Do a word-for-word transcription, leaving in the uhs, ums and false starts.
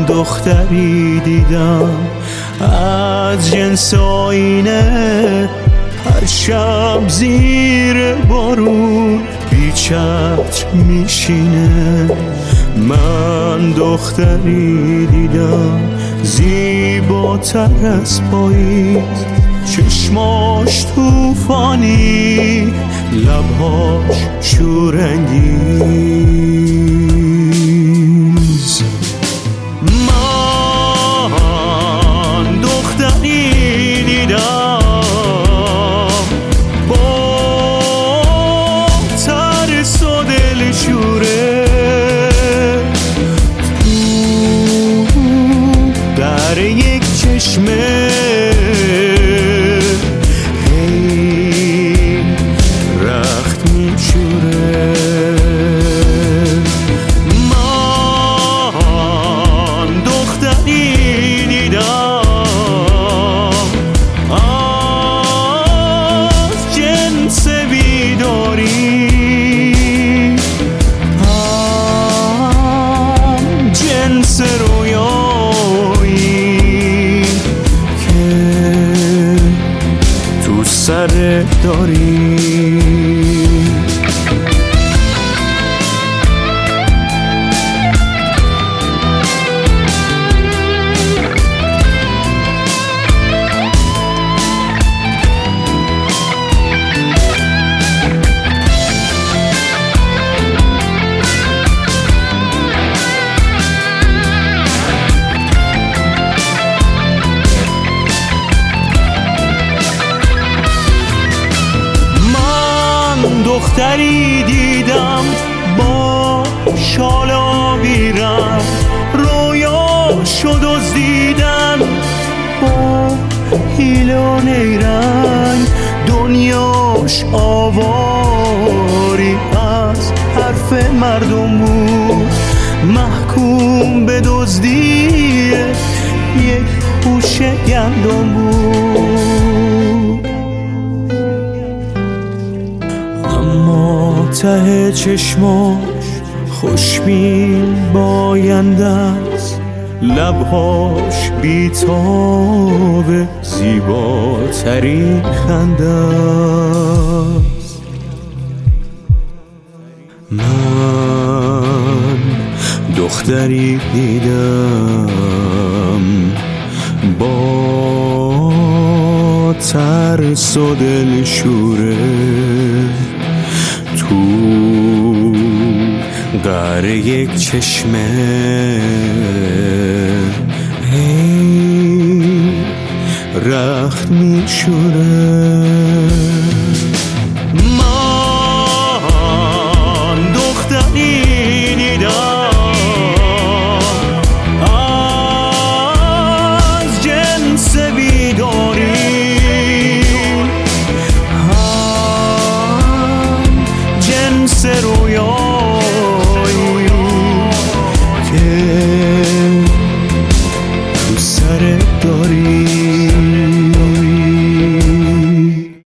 دختری دیدم از جنس آینه، هر شب زیر بارون بی چتر میشینه. من دختری دیدم زیباتر از پاییز، چشماش توفانی، لبهاش شورانگیز. من دختری دیدم با ترس و دلشوره، تو در یک چشمه هی رخت میشوره. من دختری دیدم از جنس بیداری، هم جنس رویایی که تو سر داری. دختری دیدم با شال آبی رنگ، رویاشو دزدیدن با حیله و نیرنگ. دنیاش آواری از حرف مردم بود، محکوم به دزدی یک خوشه گندم بود. اما ته چشماش خوشبین باینده است، لبهاش بیتاب زیباترین خنده است. من دختری دیدم با ترس و دلشوره، تو قعر یک چشمه هی رخت میشوره. من دختری دیدم از جنس بیداری، هم جنس رویایی که تو سر داری.